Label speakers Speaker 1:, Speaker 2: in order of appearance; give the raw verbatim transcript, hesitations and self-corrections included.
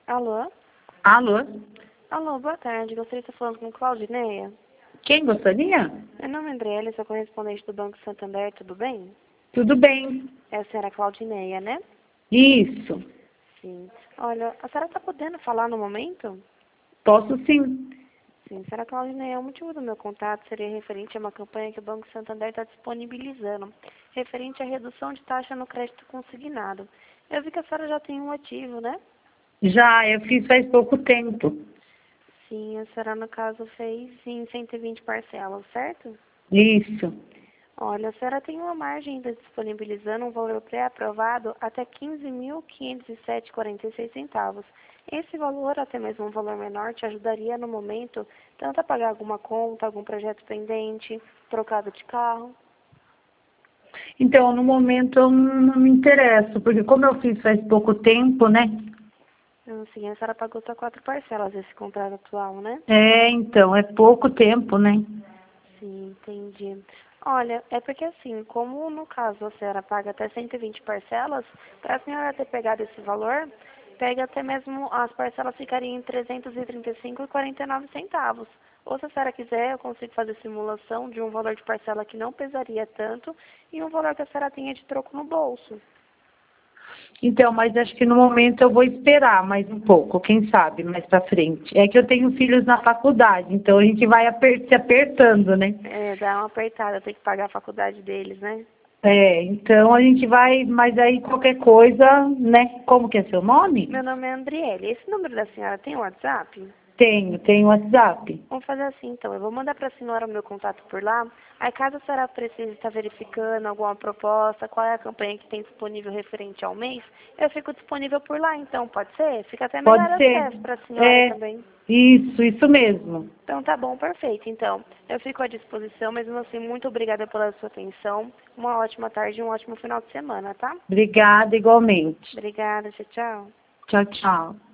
Speaker 1: Alô?
Speaker 2: Alô?
Speaker 1: Alô, boa tarde. Gostaria de estar falando com Claudineia.
Speaker 2: Quem gostaria?
Speaker 1: Meu nome é Andriele, sou correspondente do Banco Santander, tudo bem?
Speaker 2: Tudo bem.
Speaker 1: É a senhora Claudineia, né?
Speaker 2: Isso.
Speaker 1: Sim. Olha, a senhora está podendo falar no momento?
Speaker 2: Posso sim.
Speaker 1: Sim, senhora Claudineia, o motivo do meu contato seria referente a uma campanha que o Banco Santander está disponibilizando, referente à redução de taxa no crédito consignado. Eu vi que a senhora já tem um ativo, né?
Speaker 2: Já, eu fiz faz pouco tempo.
Speaker 1: Sim, a senhora, no caso, fez em cento e vinte parcelas, certo?
Speaker 2: Isso.
Speaker 1: Olha, a senhora tem uma margem ainda disponibilizando um valor pré-aprovado até quinze mil quinhentos e sete vírgula quarenta e seis centavos. Esse valor, até mesmo um valor menor, te ajudaria no momento tanto a pagar alguma conta, algum projeto pendente, trocado de carro.
Speaker 2: Então, no momento eu não, não me interesso, porque como eu fiz faz pouco tempo, né?
Speaker 1: Assim, a senhora pagou só quatro parcelas desse contrato atual, né?
Speaker 2: É, então, é pouco tempo, né?
Speaker 1: Sim, entendi. Olha, é porque assim, como no caso a senhora paga até cento e vinte parcelas, para a senhora ter pegado esse valor, pega até mesmo, as parcelas ficariam em trezentos e trinta e cinco reais e quarenta e nove centavos. Ou se a senhora quiser, eu consigo fazer simulação de um valor de parcela que não pesaria tanto e um valor que a senhora tenha de troco no bolso.
Speaker 2: Então, mas acho que no momento eu vou esperar mais um pouco, quem sabe, mais pra frente. É que eu tenho filhos na faculdade, então a gente vai aper se apertando, né?
Speaker 1: É, dá uma apertada, tem que pagar a faculdade deles, né?
Speaker 2: É, então a gente vai, mas aí qualquer coisa, né? Como que é seu nome?
Speaker 1: Meu nome é Andriele. Esse número da senhora tem WhatsApp?
Speaker 2: Tenho, tenho WhatsApp.
Speaker 1: Vamos fazer assim, então. Eu vou mandar para a senhora o meu contato por lá. Aí, caso a senhora precise estar verificando alguma proposta, qual é a campanha que tem disponível referente ao mês, eu fico disponível por lá, então. Pode ser? Fica até melhor
Speaker 2: Pode ser.
Speaker 1: acesso para a senhora
Speaker 2: É,
Speaker 1: também.
Speaker 2: isso, isso mesmo.
Speaker 1: Então, tá bom, perfeito. Então, eu fico à disposição. Mesmo assim, muito obrigada pela sua atenção. Uma ótima tarde e um ótimo final de semana, tá?
Speaker 2: Obrigada igualmente.
Speaker 1: Obrigada, tchau, tchau.
Speaker 2: Tchau, tchau.